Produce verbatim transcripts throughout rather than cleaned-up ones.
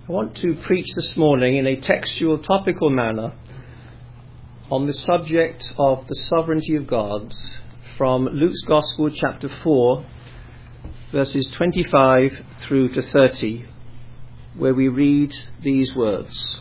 I want to preach this morning in a textual, topical manner on the subject of the sovereignty of God from Luke's Gospel chapter four, verses twenty-five through to thirty, where we read these words.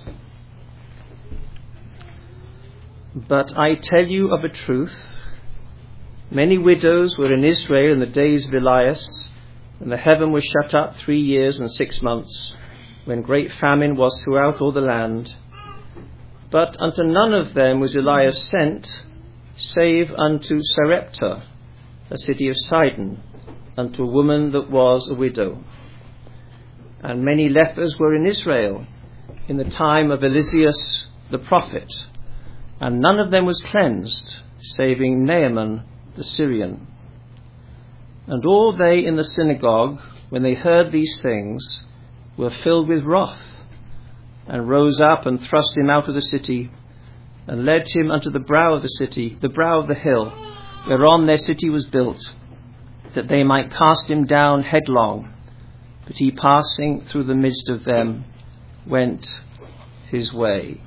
But I tell you of a truth, many widows were in Israel in the days of Elias, and the heaven was shut up three years and six months, when great famine was throughout all the land. But unto none of them was Elias sent, save unto Sarepta, a city of Sidon, unto a woman that was a widow. And many lepers were in Israel in the time of Eliseus the prophet, and none of them was cleansed, saving Naaman the Syrian. And all they in the synagogue, when they heard these things, were filled with wrath, and rose up and thrust him out of the city, and led him unto the brow of the city, the brow of the hill, whereon their city was built, that they might cast him down headlong. But he, passing through the midst of them, went his way.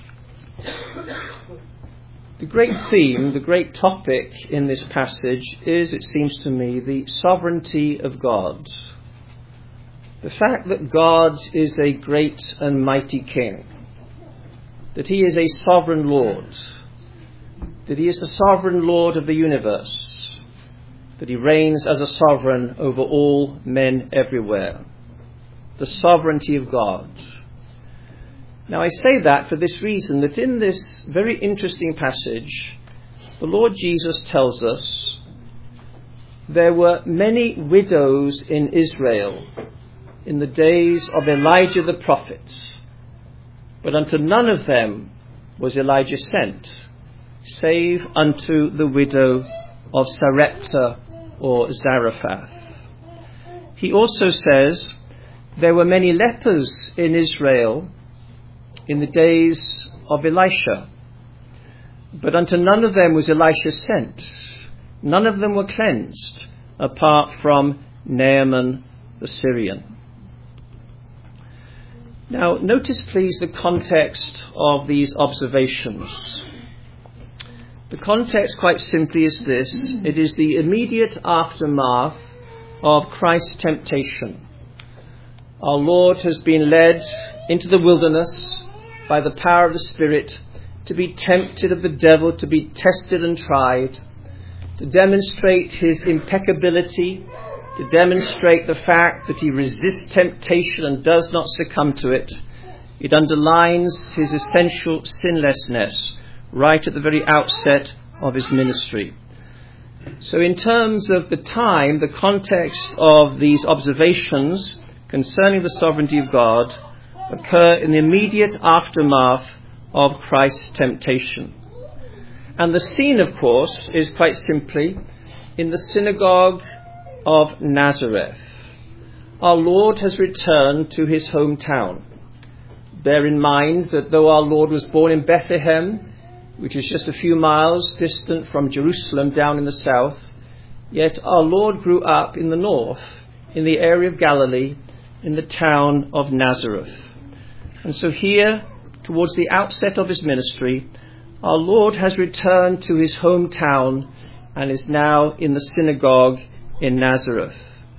The great theme, the great topic in this passage is, it seems to me, the sovereignty of God. The fact that God is a great and mighty King, that he is a sovereign Lord, that he is the sovereign Lord of the universe, that he reigns as a sovereign over all men everywhere. The sovereignty of God. Now I say that for this reason, that in this very interesting passage, the Lord Jesus tells us there were many widows in Israel in the days of Elijah the prophet, but unto none of them was Elijah sent, save unto the widow of Sarepta or Zarephath. He also says there were many lepers in Israel in the days of Elisha, but unto none of them was Elisha sent. None of them were cleansed, apart from Naaman the Syrian. Now, notice please the context of these observations. The context quite simply is this. It is the immediate aftermath of Christ's temptation. Our Lord has been led into the wilderness by the power of the Spirit to be tempted of the devil, to be tested and tried, to demonstrate his impeccability, to demonstrate the fact that he resists temptation and does not succumb to it. It underlines his essential sinlessness right at the very outset of his ministry. So in terms of the time, the context of these observations concerning the sovereignty of God occur in the immediate aftermath of Christ's temptation. And the scene, of course, is quite simply in the synagogue of Nazareth. Our Lord has returned to his hometown. Bear in mind that though our Lord was born in Bethlehem, which is just a few miles distant from Jerusalem down in the south, yet our Lord grew up in the north, in the area of Galilee, in the town of Nazareth. And so here, towards the outset of his ministry, our Lord has returned to his hometown and is now in the synagogue in Nazareth.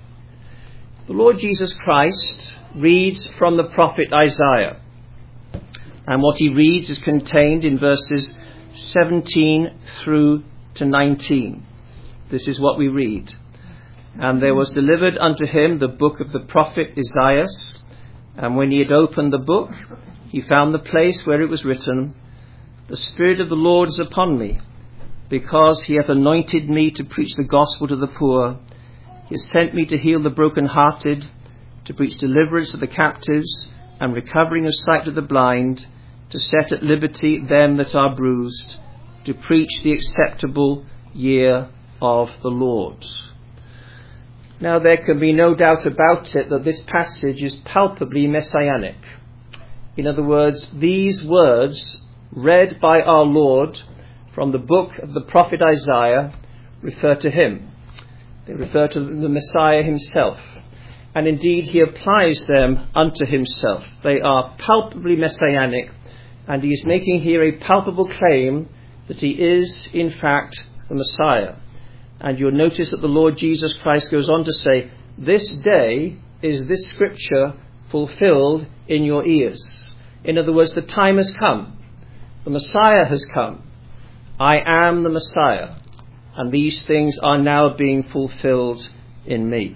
The Lord Jesus Christ reads from the prophet Isaiah, and what he reads is contained in verses seventeen through to nineteen. This is what we read. And there was delivered unto him the book of the prophet Isaiah, and when he had opened the book, he found the place where it was written, The Spirit of the Lord is upon me, because he hath anointed me to preach the gospel to the poor. He has sent me to heal the brokenhearted, to preach deliverance to the captives, and recovering of sight to the blind, to set at liberty them that are bruised, to preach the acceptable year of the Lord. Now there can be no doubt about it that this passage is palpably messianic. In other words, these words read by our Lord from the book of the prophet Isaiah refer to him. They refer to the Messiah himself. and indeed he applies them unto himself. They are palpably messianic, and he is making here a palpable claim that he is, in fact, the Messiah. And you'll notice that the Lord Jesus Christ goes on to say, this day is this scripture fulfilled in your ears. In other words, the time has come. The Messiah has come. I am the Messiah, and these things are now being fulfilled in me.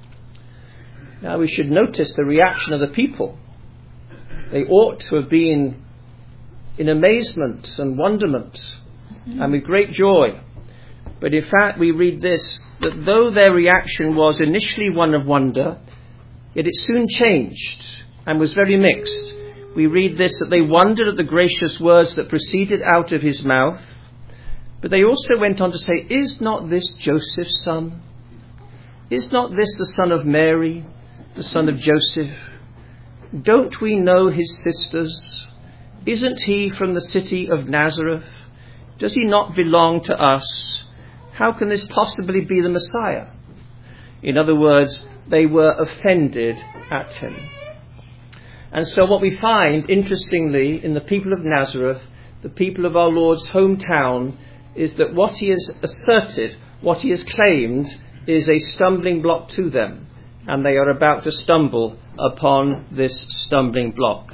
Now we should notice the reaction of the people. They ought to have been in amazement and wonderment and with great joy. But in fact we read this, that though their reaction was initially one of wonder, yet it soon changed and was very mixed. We read this, that they wondered at the gracious words that proceeded out of his mouth, but they also went on to say, is not this Joseph's son? Is not this the son of Mary, the son of Joseph? Don't we know his sisters? Isn't he from the city of Nazareth? Does he not belong to us? How can this possibly be the Messiah? In other words, they were offended at him. And so what we find, interestingly, in the people of Nazareth, the people of our Lord's hometown, is that what he has asserted, what he has claimed, is a stumbling block to them. And they are about to stumble upon this stumbling block.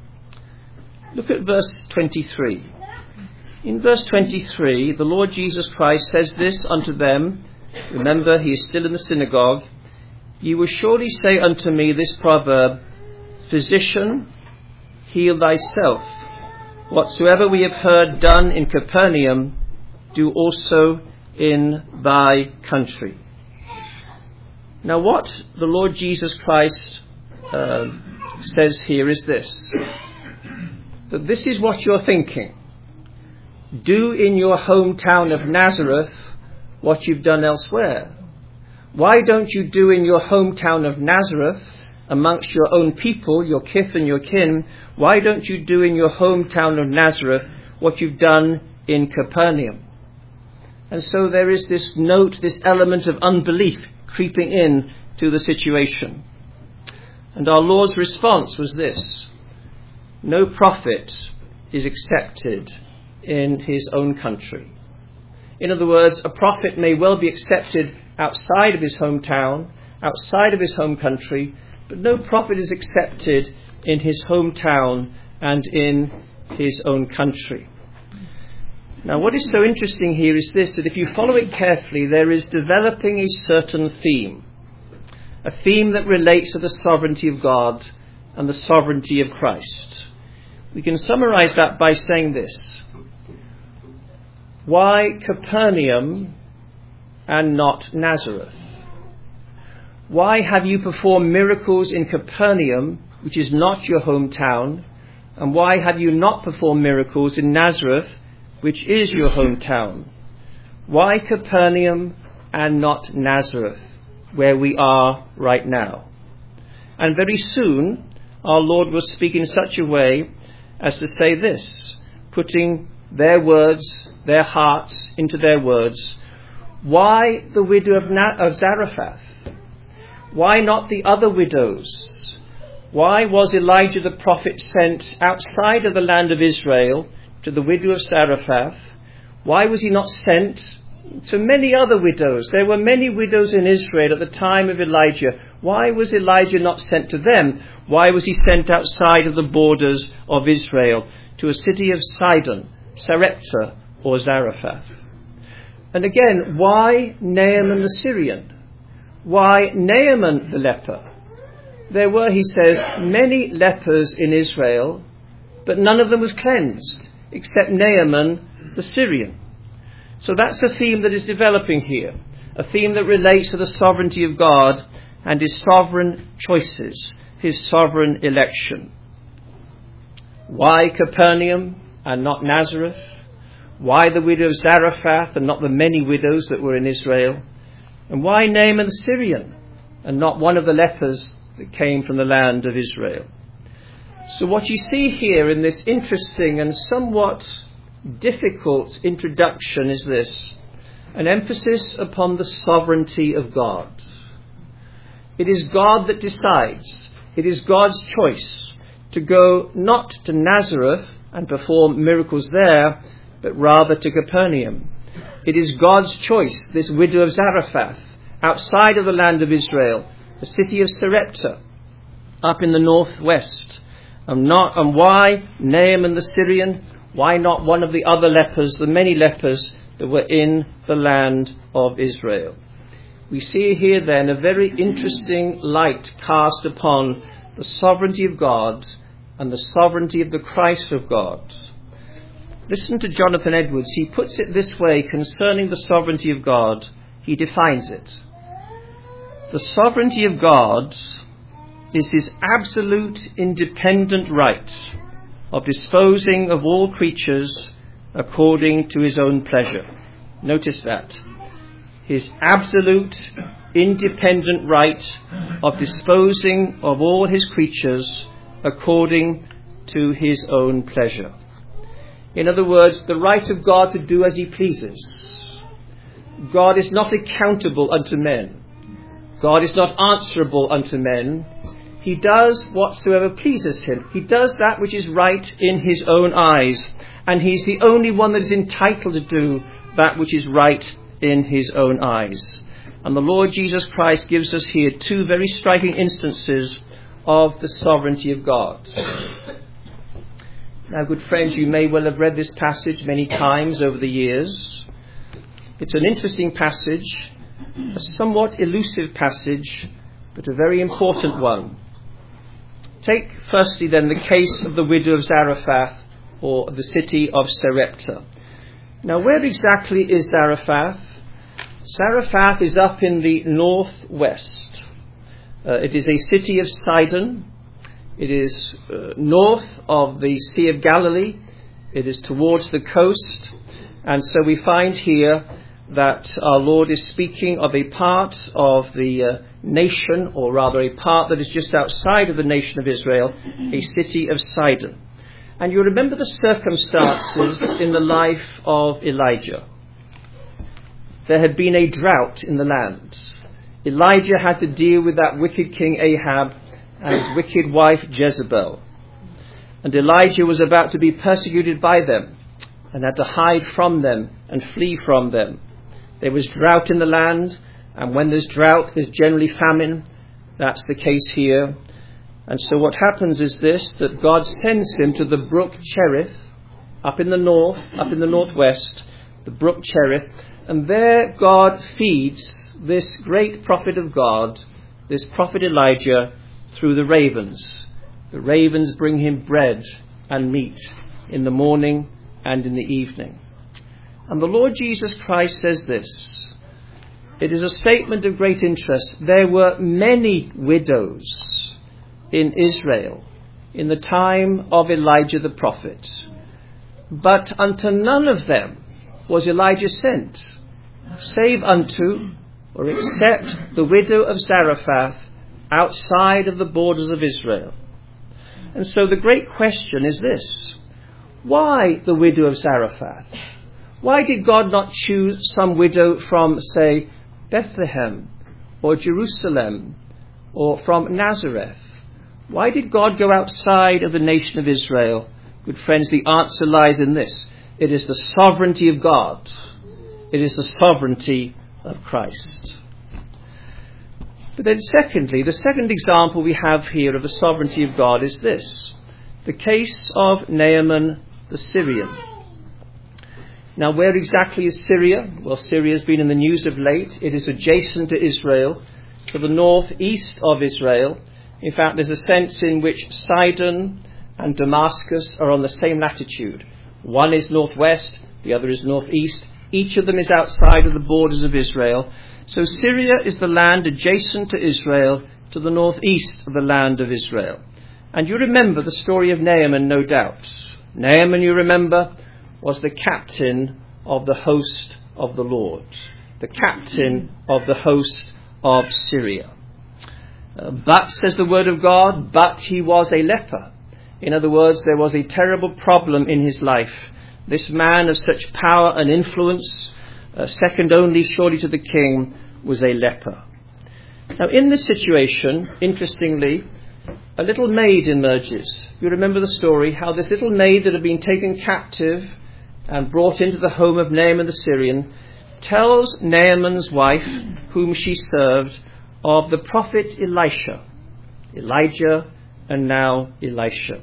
Look at verse twenty-three. In verse twenty-three, the Lord Jesus Christ says this unto them. Remember, he is still in the synagogue. Ye will surely say unto me this proverb, Physician, heal thyself. Whatsoever we have heard done in Capernaum, do also in thy country. Now what the Lord Jesus Christ uh, says here is this, that this is what you're thinking. Do in your hometown of Nazareth what you've done elsewhere. Why don't you do in your hometown of Nazareth, amongst your own people, your kith and your kin, why don't you do in your hometown of Nazareth what you've done in Capernaum? And so there is this note, this element of unbelief creeping in to the situation. And our Lord's response was this: no prophet is accepted in his own country. In other words, a prophet may well be accepted outside of his hometown, outside of his home country, but no prophet is accepted in his hometown and in his own country. Now, what is so interesting here is this, that if you follow it carefully, there is developing a certain theme, a theme that relates to the sovereignty of God and the sovereignty of Christ. We can summarize that by saying this: why Capernaum and not Nazareth? Why have you performed miracles in Capernaum, which is not your hometown, and why have you not performed miracles in Nazareth, which is your hometown? Why Capernaum and not Nazareth, where we are right now? And very soon, our Lord will speak in such a way as to say this, putting their words, their hearts into their words. Why the widow of, Na- of Zarephath? Why not the other widows? Why was Elijah the prophet sent outside of the land of Israel to the widow of Zarephath? Why was he not sent to many other widows? There were many widows in Israel at the time of Elijah. Why was Elijah not sent to them? Why was he sent outside of the borders of Israel to a city of Sidon, Sarepta, or Zarephath? And again, why Naaman the Syrian? Why Naaman the leper? There were, he says, many lepers in Israel, but none of them was cleansed, except Naaman the Syrian. So that's the theme that is developing here, a theme that relates to the sovereignty of God and his sovereign choices, his sovereign election. Why Capernaum and not Nazareth? Why the widow of Zarephath and not the many widows that were in Israel? And why Naaman the Syrian and not one of the lepers that came from the land of Israel? So what you see here in this interesting and somewhat difficult introduction is this: an emphasis upon the sovereignty of God. It is God that decides. It is God's choice to go not to Nazareth and perform miracles there, but rather to Capernaum. It is God's choice, this widow of Zarephath, outside of the land of Israel, the city of Sarepta, up in the northwest. And, not, and why Naaman the Syrian? Why not one of the other lepers, the many lepers that were in the land of Israel? We see here then a very interesting light cast upon the sovereignty of God and the sovereignty of the Christ of God. Listen to Jonathan Edwards. He puts it this way concerning the sovereignty of God. He defines it. The sovereignty of God is his absolute independent right of disposing of all creatures according to his own pleasure. Notice that. His absolute independent right of disposing of all his creatures according to his own pleasure. In other words, the right of God to do as he pleases. God is not accountable unto men. God is not answerable unto men. He does whatsoever pleases him. He does that which is right in his own eyes. And he's the only one that is entitled to do that which is right in his own eyes. And the Lord Jesus Christ gives us here two very striking instances of the sovereignty of God. Now, good friends, you may well have read this passage many times over the years. It's an interesting passage, a somewhat elusive passage, but a very important one. Take firstly then the case of the widow of Zarephath, or the city of Sarepta. Now, where exactly is Zarephath? Zarephath is up in the northwest. Uh, it is a city of Sidon. It is uh, north of the Sea of Galilee. It is towards the coast. And so we find here that our Lord is speaking of a part of the uh, nation, or rather a part that is just outside of the nation of Israel, a city of Sidon. And you remember the circumstances in the life of Elijah. There had been a drought in the land. Elijah had to deal with that wicked king Ahab and his wicked wife Jezebel. And Elijah was about to be persecuted by them and had to hide from them and flee from them. There was drought in the land, and when there's drought, there's generally famine. That's the case here. And so what happens is this, that God sends him to the brook Cherith, up in the north, up in the northwest, the brook Cherith, and there God feeds this great prophet of God, this prophet Elijah, through the ravens. The ravens bring him bread and meat in the morning and in the evening. And the Lord Jesus Christ says this. It is a statement of great interest. There were many widows in Israel in the time of Elijah the prophet, but unto none of them was Elijah sent, save unto, or except, the widow of Zarephath outside of the borders of Israel. And so the great question is this: why the widow of Zarephath? Why did God not choose some widow from, say, Bethlehem or Jerusalem or from Nazareth? Why did God go outside of the nation of Israel? Good friends, the answer lies in this. It is the sovereignty of God. It is the sovereignty of Christ. But then secondly, the second example we have here of the sovereignty of God is this: the case of Naaman the Syrian. Now, where exactly is Syria? Well, Syria has been in the news of late. It is adjacent to Israel, to the northeast of Israel. In fact, there's a sense in which Sidon and Damascus are on the same latitude. One is northwest, the other is northeast. Each of them is outside of the borders of Israel. So Syria is the land adjacent to Israel, to the northeast of the land of Israel. And you remember the story of Naaman, no doubt. Naaman, you remember, was the captain of the host of the Lord, the captain of the host of Syria. Uh, but, says the word of God, but he was a leper. In other words, there was a terrible problem in his life. This man of such power and influence, uh, second only surely to the king, was a leper. Now, in this situation, interestingly, a little maid emerges. You remember the story, how this little maid that had been taken captive and brought into the home of Naaman the Syrian tells Naaman's wife, whom she served, of the prophet Elisha. Elijah and now Elisha.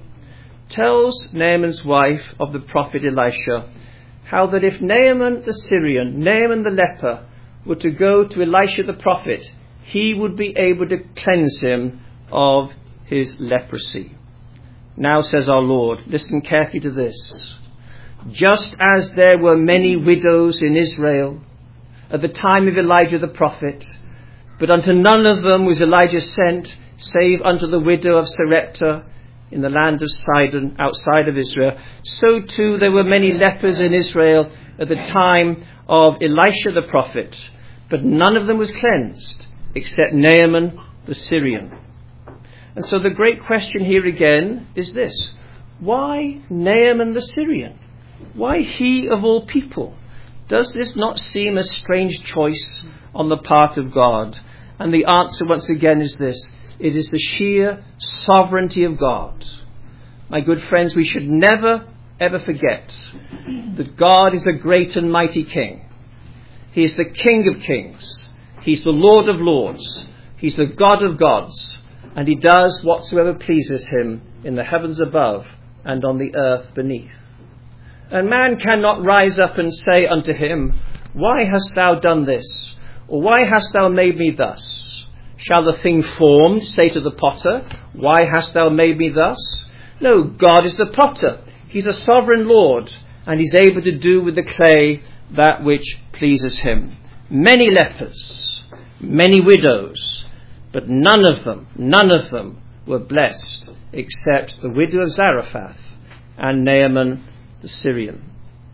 Tells Naaman's wife of the prophet Elisha how that if Naaman the Syrian, Naaman the leper, were to go to Elisha the prophet, he would be able to cleanse him of his leprosy. Now, says our Lord, listen carefully to this. Just as there were many widows in Israel at the time of Elijah the prophet, but unto none of them was Elijah sent, save unto the widow of Sarepta in the land of Sidon, outside of Israel, so too there were many lepers in Israel at the time of Elisha the prophet, but none of them was cleansed, except Naaman the Syrian. And so the great question here again is this: why Naaman the Syrian? Why he of all people? Does this not seem a strange choice on the part of God? And the answer once again is this: it is the sheer sovereignty of God. My good friends, we should never ever forget that God is a great and mighty King. He is the King of kings. He's the Lord of lords. He's the God of gods. And he does whatsoever pleases him in the heavens above and on the earth beneath. And man cannot rise up and say unto him, why hast thou done this? Or why hast thou made me thus? Shall the thing formed say to the potter, why hast thou made me thus? No, God is the potter. He's a sovereign Lord, and he's able to do with the clay that which pleases him. Many lepers, many widows, but none of them, none of them were blessed except the widow of Zarephath and Naaman the Syrian.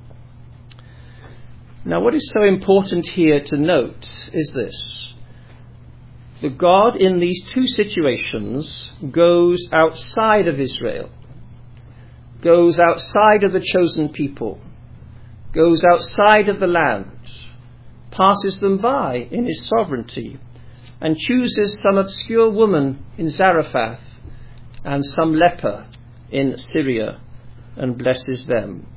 Now, what is so important here to note is this: that God in these two situations goes outside of Israel, goes outside of the chosen people, goes outside of the land, passes them by in his sovereignty, and chooses some obscure woman in Zarephath and some leper in Syria and blesses them.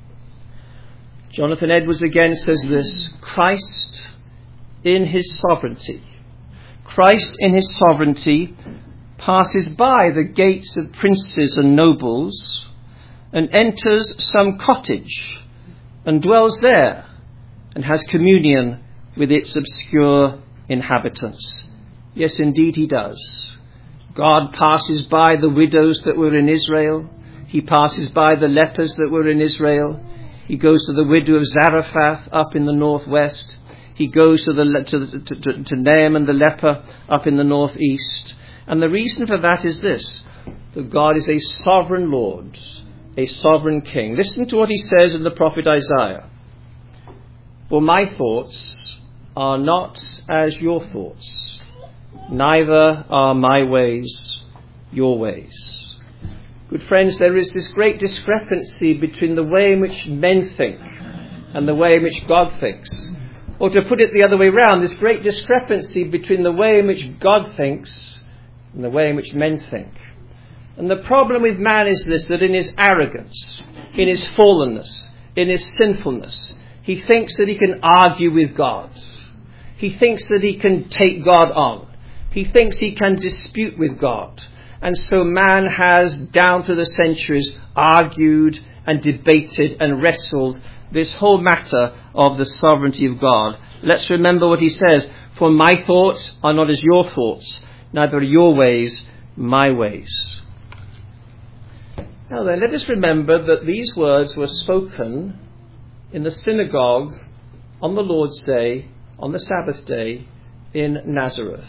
Jonathan Edwards again says this: Christ in his sovereignty, Christ in his sovereignty passes by the gates of princes and nobles and enters some cottage and dwells there and has communion with its obscure inhabitants. Yes, indeed he does. God passes by the widows that were in Israel. He passes by the lepers that were in Israel. He goes to the widow of Zarephath up in the northwest. He goes to the to, to, to, to Naaman the leper up in the northeast. And the reason for that is this: that God is a sovereign Lord, a sovereign King. Listen to what he says in the prophet Isaiah. For my thoughts are not as your thoughts, neither are my ways your ways. Good friends, there is this great discrepancy between the way in which men think and the way in which God thinks. Or to put it the other way round, this great discrepancy between the way in which God thinks and the way in which men think. And the problem with man is this: that in his arrogance, in his fallenness, in his sinfulness, he thinks that he can argue with God. He thinks that he can take God on. He thinks he can dispute with God. And so man has, down through the centuries, argued and debated and wrestled this whole matter of the sovereignty of God. Let's remember what he says: for my thoughts are not as your thoughts, neither are your ways my ways. Now then, let us remember that these words were spoken in the synagogue on the Lord's Day, on the Sabbath day, in Nazareth.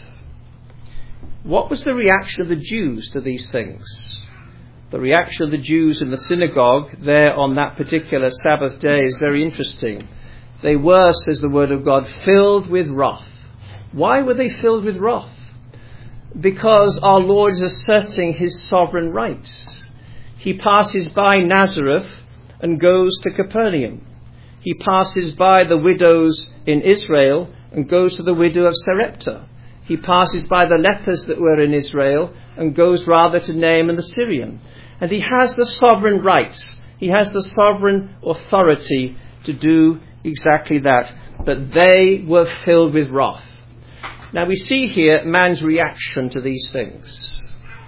What was the reaction of the Jews to these things? The reaction of the Jews in the synagogue there on that particular Sabbath day is very interesting. They were, says the word of God, filled with wrath. Why were they filled with wrath? Because our Lord is asserting his sovereign rights. He passes by Nazareth and goes to Capernaum. He passes by the widows in Israel and goes to the widow of Sarepta. He passes by the lepers that were in Israel and goes rather to Naaman the Syrian. And he has the sovereign right. He has the sovereign authority to do exactly that. But they were filled with wrath. Now we see here man's reaction to these things.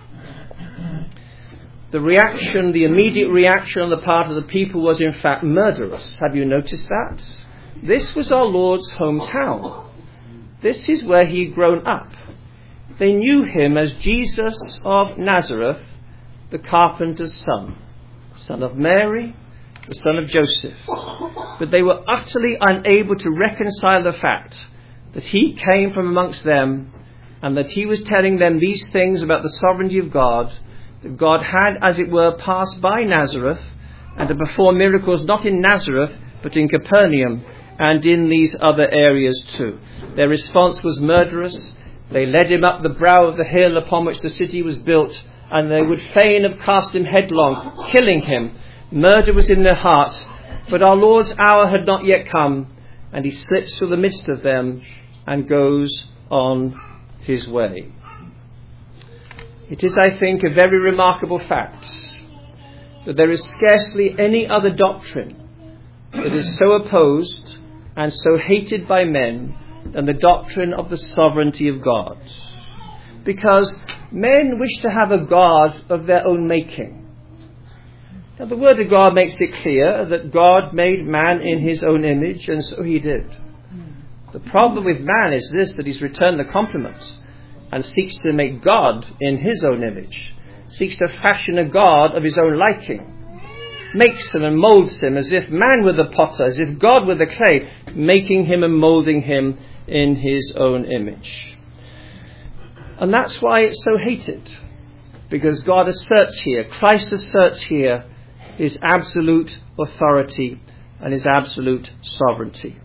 The reaction, the immediate reaction on the part of the people was in fact murderous. Have you noticed that? This was our Lord's hometown. This is where he had grown up. They knew him as Jesus of Nazareth, the carpenter's son, son of Mary, the son of Joseph. But they were utterly unable to reconcile the fact that he came from amongst them and that he was telling them these things about the sovereignty of God, that God had, as it were, passed by Nazareth and to perform miracles not in Nazareth but in Capernaum and in these other areas too. Their response was murderous. They led him up the brow of the hill upon which the city was built, and they would fain have cast him headlong, killing him. Murder was in their hearts, but our Lord's hour had not yet come, and he slips through the midst of them and goes on his way. It is, I think, a very remarkable fact that there is scarcely any other doctrine that is so opposed and so hated by men than the doctrine of the sovereignty of God. Because men wish to have a God of their own making. Now the Word of God makes it clear that God made man in his own image, and so he did. The problem with man is this, that he's returned the compliment and seeks to make God in his own image, seeks to fashion a God of his own liking, makes him and molds him as if man were the potter, as if God were the clay, making him and moulding him in his own image. And that's why it's so hated, because God asserts here, Christ asserts here, his absolute authority and his absolute sovereignty.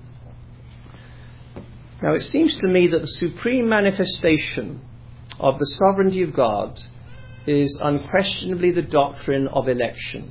Now it seems to me that the supreme manifestation of the sovereignty of God is unquestionably the doctrine of election.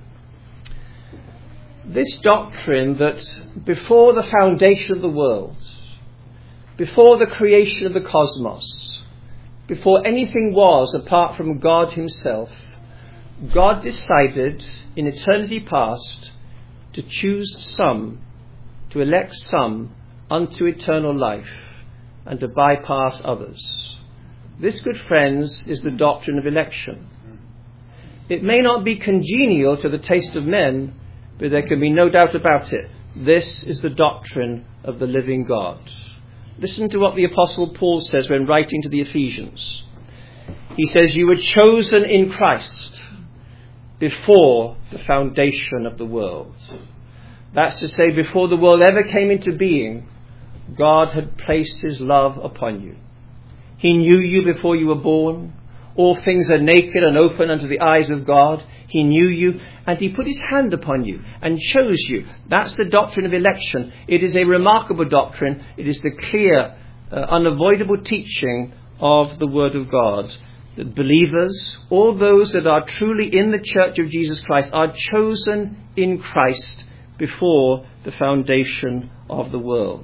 This doctrine that before the foundation of the world, before the creation of the cosmos, before anything was apart from God himself, God decided in eternity past to choose some, to elect some unto eternal life and to bypass others. This, good friends, is the doctrine of election. It may not be congenial to the taste of men, but there can be no doubt about it. This is the doctrine of the living God. Listen to what the Apostle Paul says when writing to the Ephesians. He says, "You were chosen in Christ before the foundation of the world." That's to say, before the world ever came into being, God had placed his love upon you. He knew you before you were born. All things are naked and open unto the eyes of God. He knew you, and he put his hand upon you and chose you. That's the doctrine of election. It is a remarkable doctrine. It is the clear, uh, unavoidable teaching of the Word of God. That believers, all those that are truly in the Church of Jesus Christ, are chosen in Christ before the foundation of the world.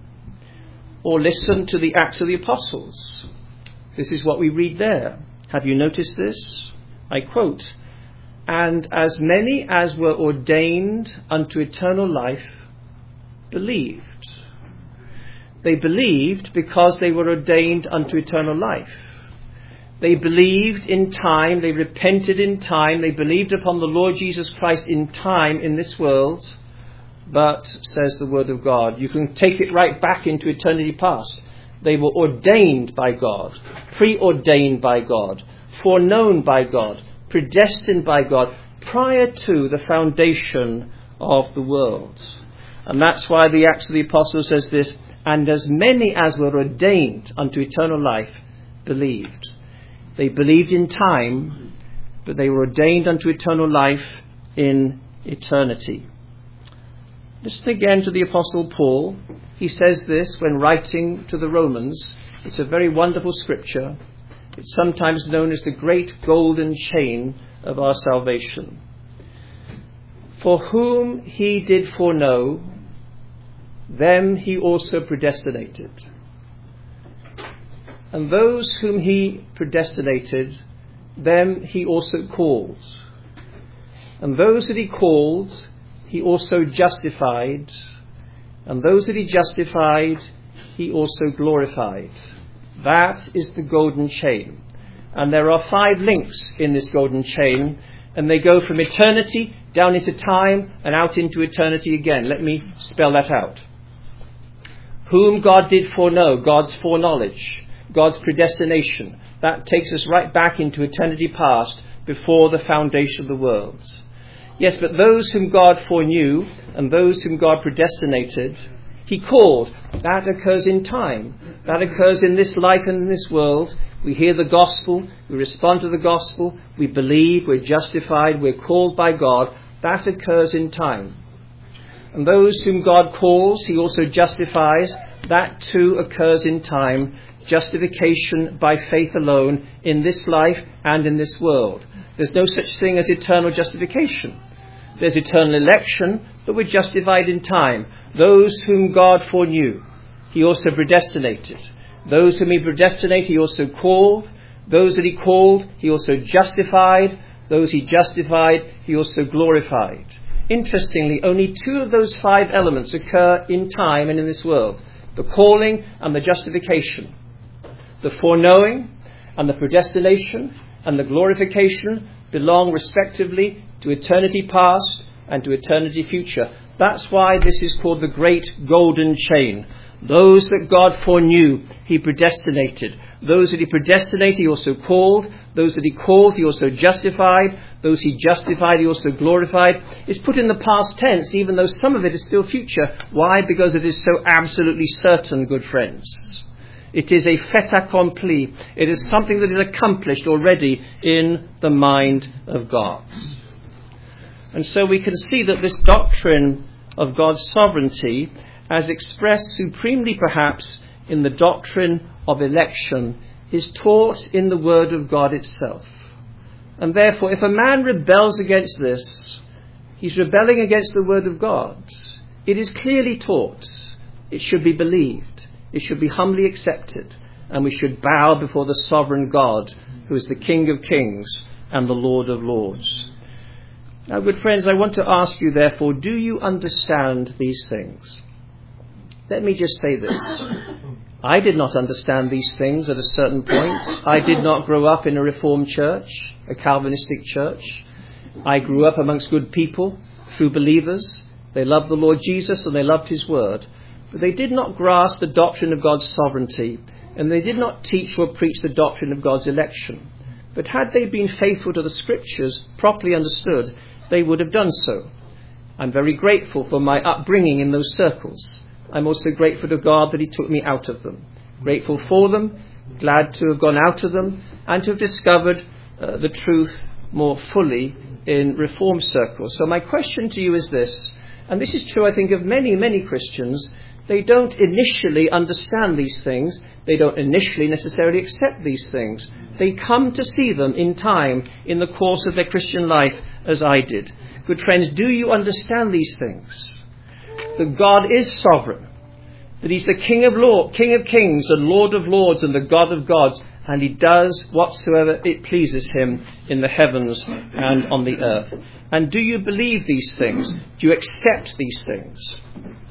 Or listen to the Acts of the Apostles. This is what we read there. Have you noticed this? I quote, "And as many as were ordained unto eternal life believed." They believed because they were ordained unto eternal life. They believed in time, they repented in time, they believed upon the Lord Jesus Christ in time in this world. But, says the Word of God, you can take it right back into eternity past. They were ordained by God, preordained by God, foreknown by God, predestined by God, prior to the foundation of the world. And that's why the Acts of the Apostles says this, "And as many as were ordained unto eternal life believed." They believed in time, but they were ordained unto eternal life in eternity. Listen again to the Apostle Paul. He says this when writing to the Romans. It's a very wonderful scripture. It's sometimes known as the great golden chain of our salvation. "For whom he did foreknow, them he also predestinated." And those whom he predestinated, them he also called. And those that he called, he also justified. And those that he justified, he also glorified. That is the golden chain. And there are five links in this golden chain, and they go from eternity down into time and out into eternity again. Let me spell that out. Whom God did foreknow, God's foreknowledge, God's predestination. That takes us right back into eternity past, before the foundation of the world. Yes, but those whom God foreknew and those whom God predestinated, he called. That occurs in time. That occurs in this life and in this world. We hear the gospel, we respond to the gospel, we believe, we're justified, we're called by God. That occurs in time. And those whom God calls, he also justifies. That too occurs in time. Justification by faith alone in this life and in this world. There's no such thing as eternal justification. There's eternal election, but we're justified in time. Those whom God foreknew, he also predestinated. Those whom he predestinated, he also called. Those that he called, he also justified. Those he justified, he also glorified. Interestingly, only two of those five elements occur in time and in this world. The calling and the justification. The foreknowing and the predestination and the glorification belong respectively to eternity past and to eternity future. That's why this is called the great golden chain. Those that God foreknew, he predestinated. Those that he predestinated, he also called. Those that he called, he also justified. Those he justified, he also glorified. It's put in the past tense, even though some of it is still future. Why? Because it is so absolutely certain, good friends. It is a fait accompli. It is something that is accomplished already in the mind of God. And so we can see that this doctrine of God's sovereignty, as expressed supremely perhaps in the doctrine of election, is taught in the Word of God itself. And therefore, if a man rebels against this, he's rebelling against the Word of God. It is clearly taught. It should be believed. It should be humbly accepted. And we should bow before the sovereign God, who is the King of kings and the Lord of lords. Now, good friends, I want to ask you, therefore, do you understand these things? Let me just say this. I did not understand these things at a certain point. I did not grow up in a Reformed church, a Calvinistic church. I grew up amongst good people, true believers. They loved the Lord Jesus and they loved his word. But they did not grasp the doctrine of God's sovereignty, and they did not teach or preach the doctrine of God's election. But had they been faithful to the scriptures, properly understood, they would have done so. I'm very grateful for my upbringing in those circles. I'm also grateful to God that he took me out of them. Grateful for them, glad to have gone out of them, and to have discovered uh, the truth more fully in Reformed circles. So my question to you is this, and this is true, I think, of many, many Christians. They don't initially understand these things. They don't initially necessarily accept these things. They come to see them in time, in the course of their Christian life, as I did. Good friends, do you understand these things? That God is sovereign, that he's the King of Lord, King of kings and Lord of lords and the God of gods, and he does whatsoever it pleases him in the heavens and on the earth. And do you believe these things? Do you accept these things?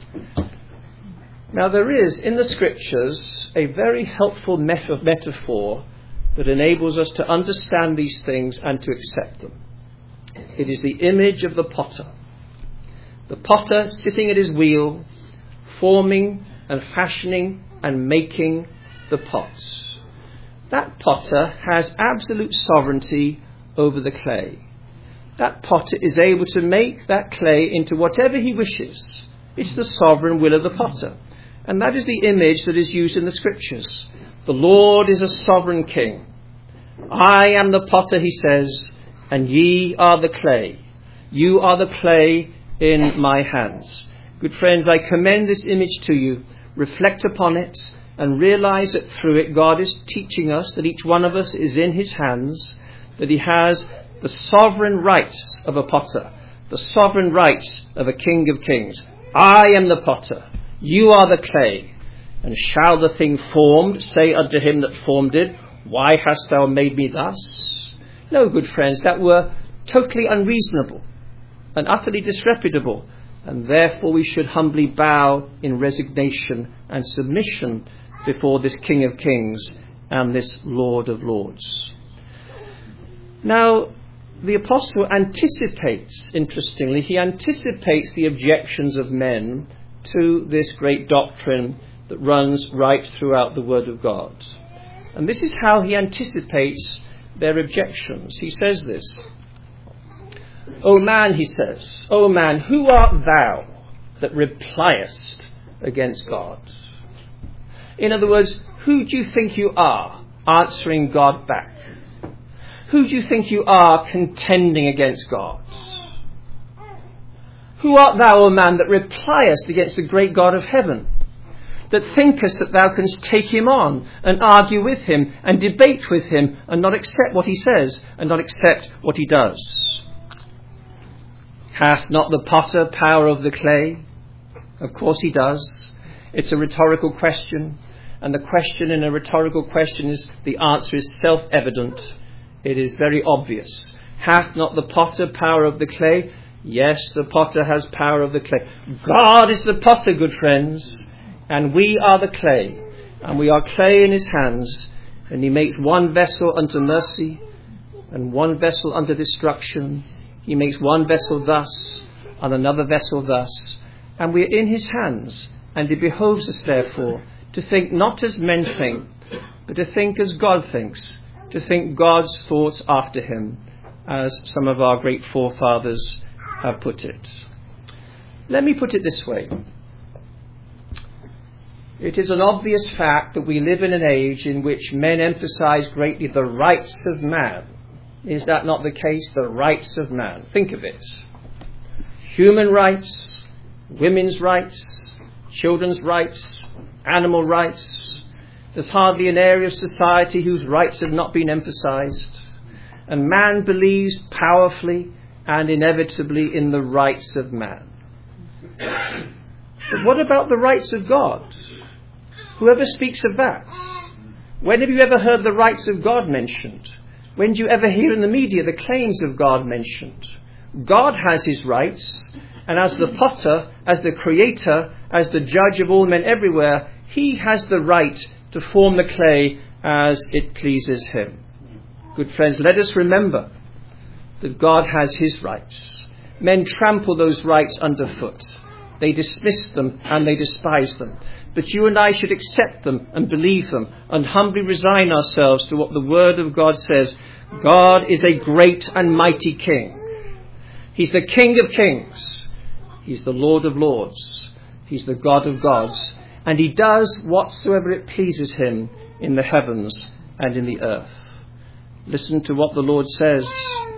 Now, there is in the scriptures a very helpful meta- metaphor that enables us to understand these things and to accept them. It is the image of the potter. The potter sitting at his wheel, forming and fashioning and making the pots. That potter has absolute sovereignty over the clay. That potter is able to make that clay into whatever he wishes. It's the sovereign will of the potter. And that is the image that is used in the scriptures. The Lord is a sovereign king. I am the potter, he says, and ye are the clay. You are the clay in my hands. Good friends, I commend this image to you. Reflect upon it and realize that through it God is teaching us that each one of us is in his hands, that he has the sovereign rights of a potter, the sovereign rights of a King of kings. I am the potter. You are the clay. And shall the thing formed say unto him that formed it, why hast thou made me thus? No, good friends, that were totally unreasonable and utterly disreputable, and therefore we should humbly bow in resignation and submission before this King of Kings and this Lord of Lords. Now, the apostle anticipates, interestingly, he anticipates the objections of men to this great doctrine that runs right throughout the Word of God. And this is how he anticipates their objections. He says this, O man, he says, O man, who art thou that repliest against God? In other words, who do you think you are answering God back? Who do you think you are contending against God? Who art thou, O man, that repliest against the great God of heaven? That thinkest that thou canst take him on and argue with him and debate with him and not accept what he says and not accept what he does? Hath not the potter power of the clay? Of course he does. It's a rhetorical question, and the question in a rhetorical question is, the answer is self-evident. It is very obvious. Hath not the potter power of the clay? Yes, the potter has power of the clay. God is the potter, good friends, and we are the clay, and we are clay in his hands, and he makes one vessel unto mercy and one vessel unto destruction. He makes one vessel thus and another vessel thus, and we are in his hands, and it behoves us therefore to think not as men think, but to think as God thinks, to think God's thoughts after him, as some of our great forefathers have put it. Let me put it this way. It is an obvious fact that we live in an age in which men emphasize greatly the rights of man. Is that not the case? The rights of man. Think of it. Human rights, women's rights, children's rights, animal rights. There's hardly an area of society whose rights have not been emphasized. And man believes powerfully and inevitably in the rights of man. But what about the rights of God? Whoever speaks of that? When have you ever heard the rights of God mentioned? When do you ever hear in the media the claims of God mentioned? God has his rights, and as the potter, as the creator, as the judge of all men everywhere, he has the right to form the clay as it pleases him. Good friends, let us remember that God has his rights. Men trample those rights underfoot. They dismiss them and they despise them. But you and I should accept them and believe them and humbly resign ourselves to what the Word of God says. God is a great and mighty King. He's the King of kings. He's the Lord of lords. He's the God of gods. And he does whatsoever it pleases him in the heavens and in the earth. Listen to what the Lord says.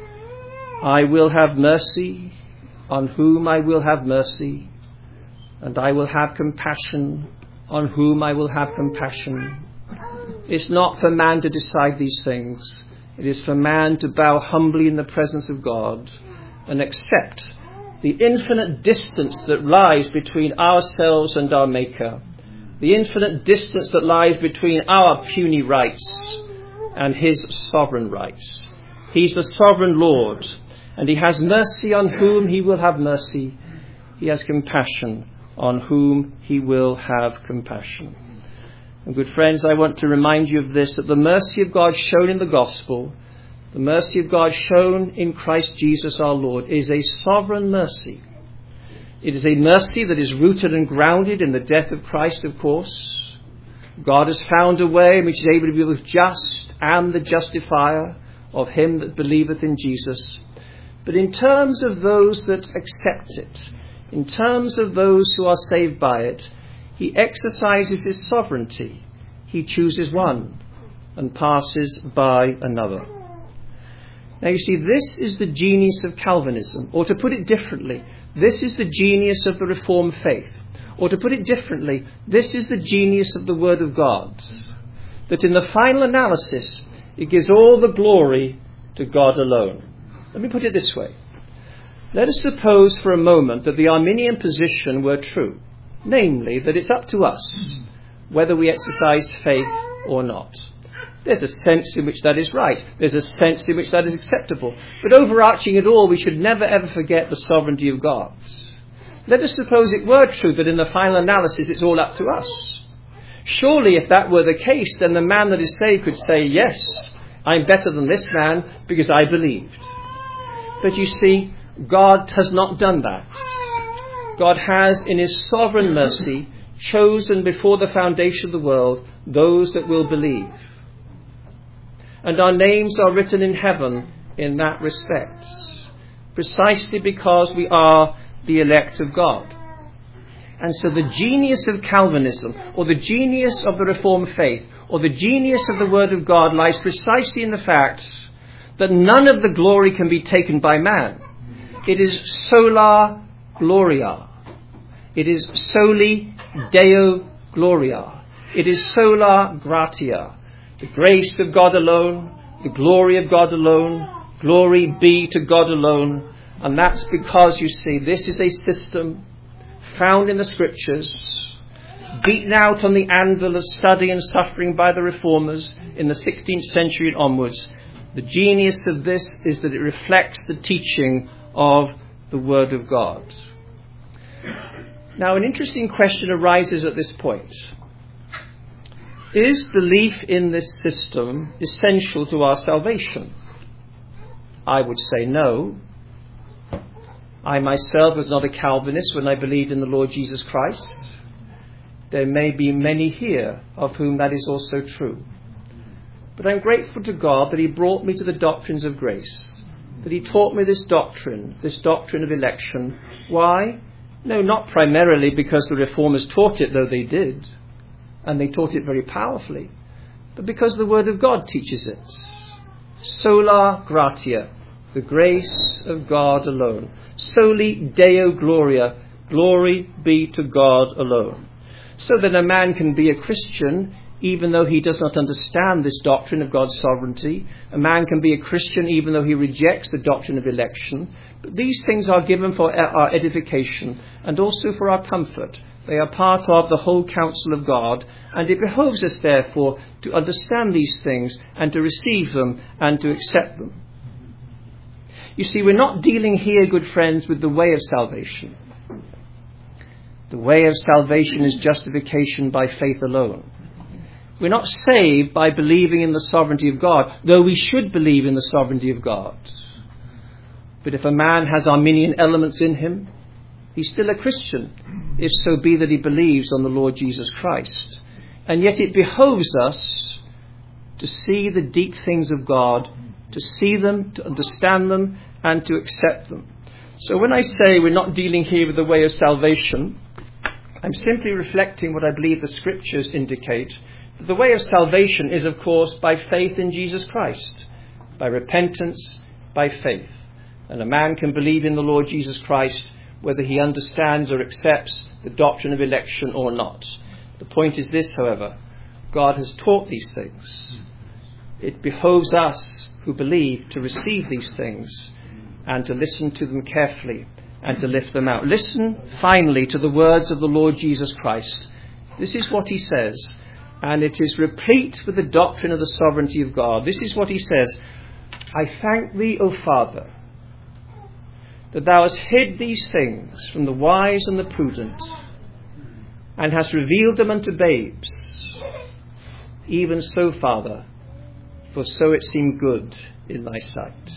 I will have mercy on whom I will have mercy, and I will have compassion on whom I will have compassion. It's not for man to decide these things. It is for man to bow humbly in the presence of God and accept the infinite distance that lies between ourselves and our Maker, the infinite distance that lies between our puny rights and his sovereign rights. He's the sovereign Lord, and he has mercy on whom he will have mercy. He has compassion on whom he will have compassion. And good friends, I want to remind you of this, that the mercy of God shown in the gospel, the mercy of God shown in Christ Jesus our Lord, is a sovereign mercy. It is a mercy that is rooted and grounded in the death of Christ, of course. God has found a way in which he is able to be both just and the justifier of him that believeth in Jesus. But in terms of those that accept it, in terms of those who are saved by it, he exercises his sovereignty. He chooses one and passes by another. Now you see, this is the genius of Calvinism. Or to put it differently, this is the genius of the Reformed faith. Or to put it differently, this is the genius of the Word of God. That in the final analysis, it gives all the glory to God alone. Let me put it this way. Let us suppose for a moment that the Arminian position were true. Namely, that it's up to us, whether we exercise faith or not. There's a sense in which that is right. There's a sense in which that is acceptable. But overarching it all, we should never ever forget the sovereignty of God. Let us suppose it were true that in the final analysis it's all up to us. Surely if that were the case, then the man that is saved could say, yes, I'm better than this man because I believed. But you see, God has not done that. God has, in his sovereign mercy, chosen before the foundation of the world those that will believe. And our names are written in heaven in that respect, precisely because we are the elect of God. And so the genius of Calvinism, or the genius of the Reformed faith, or the genius of the Word of God lies precisely in the fact that none of the glory can be taken by man. It is sola gloria. It is soli Deo gloria. It is sola gratia. The grace of God alone, the glory of God alone, glory be to God alone. And that's because, you see, this is a system found in the Scriptures, beaten out on the anvil of study and suffering by the Reformers in the sixteenth century and onwards. The genius of this is that it reflects the teaching of the Word of God. Now, an interesting question arises at this point. Is belief in this system essential to our salvation? I would say no. I myself was not a Calvinist when I believed in the Lord Jesus Christ. There may be many here of whom that is also true. But I'm grateful to God that he brought me to the doctrines of grace, that he taught me this doctrine, this doctrine of election. Why? No, not primarily because the Reformers taught it, though they did, and they taught it very powerfully, but because the Word of God teaches it. Sola gratia, the grace of God alone. Soli Deo gloria, glory be to God alone. So that a man can be a Christian even though he does not understand this doctrine of God's sovereignty. A man can be a Christian even though he rejects the doctrine of election. But these things are given for our edification and also for our comfort. They are part of the whole counsel of God, and it behoves us therefore to understand these things and to receive them and to accept them. You see, we're not dealing here, good friends, with the way of salvation. The way of salvation is justification by faith alone. We're not saved by believing in the sovereignty of God, though we should believe in the sovereignty of God. But if a man has Arminian elements in him, he's still a Christian, if so be that he believes on the Lord Jesus Christ. And yet it behoves us to see the deep things of God, to see them, to understand them, and to accept them. So when I say we're not dealing here with the way of salvation, I'm simply reflecting what I believe the Scriptures indicate. The way of salvation is, of course, by faith in Jesus Christ, by repentance, by faith. And a man can believe in the Lord Jesus Christ whether he understands or accepts the doctrine of election or not. The point is this, however: God has taught these things. It behoves us who believe to receive these things and to listen to them carefully and to lift them out. Listen, finally, to the words of the Lord Jesus Christ. This is what he says, and it is replete with the doctrine of the sovereignty of God. This is what he says: I thank thee, O Father, that thou hast hid these things from the wise and the prudent, and hast revealed them unto babes. Even so, Father, for so it seemed good in thy sight.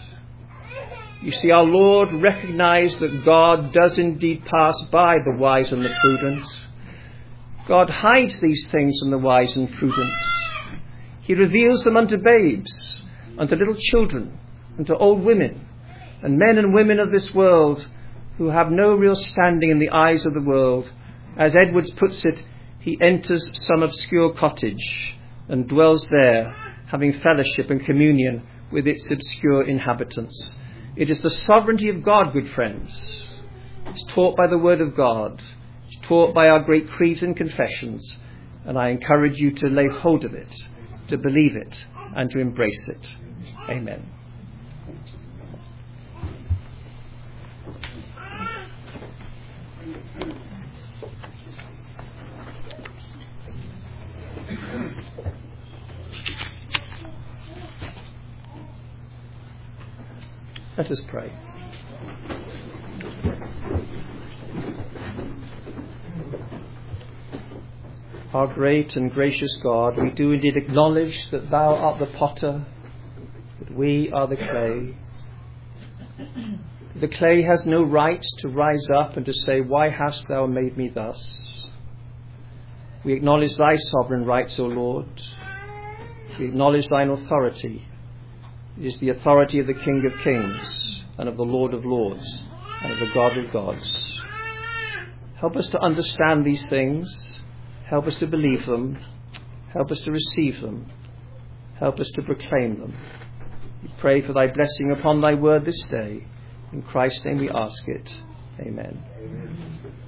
You see, our Lord recognized that God does indeed pass by the wise and the prudent. God hides these things from the wise and prudent. He reveals them unto babes, unto little children, unto old women, and men and women of this world who have no real standing in the eyes of the world. As Edwards puts it, he enters some obscure cottage and dwells there, having fellowship and communion with its obscure inhabitants. It is the sovereignty of God, good friends. It's taught by the Word of God. It's taught by our great creeds and confessions. And I encourage you to lay hold of it, to believe it, and to embrace it. Amen. Let us pray. Our great and gracious God, we do indeed acknowledge that Thou art the potter, that we are the clay. The clay has no right to rise up and to say, "Why hast Thou made me thus?" We acknowledge Thy sovereign rights, O Lord. We acknowledge Thine authority. It is the authority of the King of Kings and of the Lord of Lords and of the God of Gods. Help us to understand these things. Help us to believe them. Help us to receive them. Help us to proclaim them. We pray for Thy blessing upon Thy word this day. In Christ's name we ask it. Amen. Amen.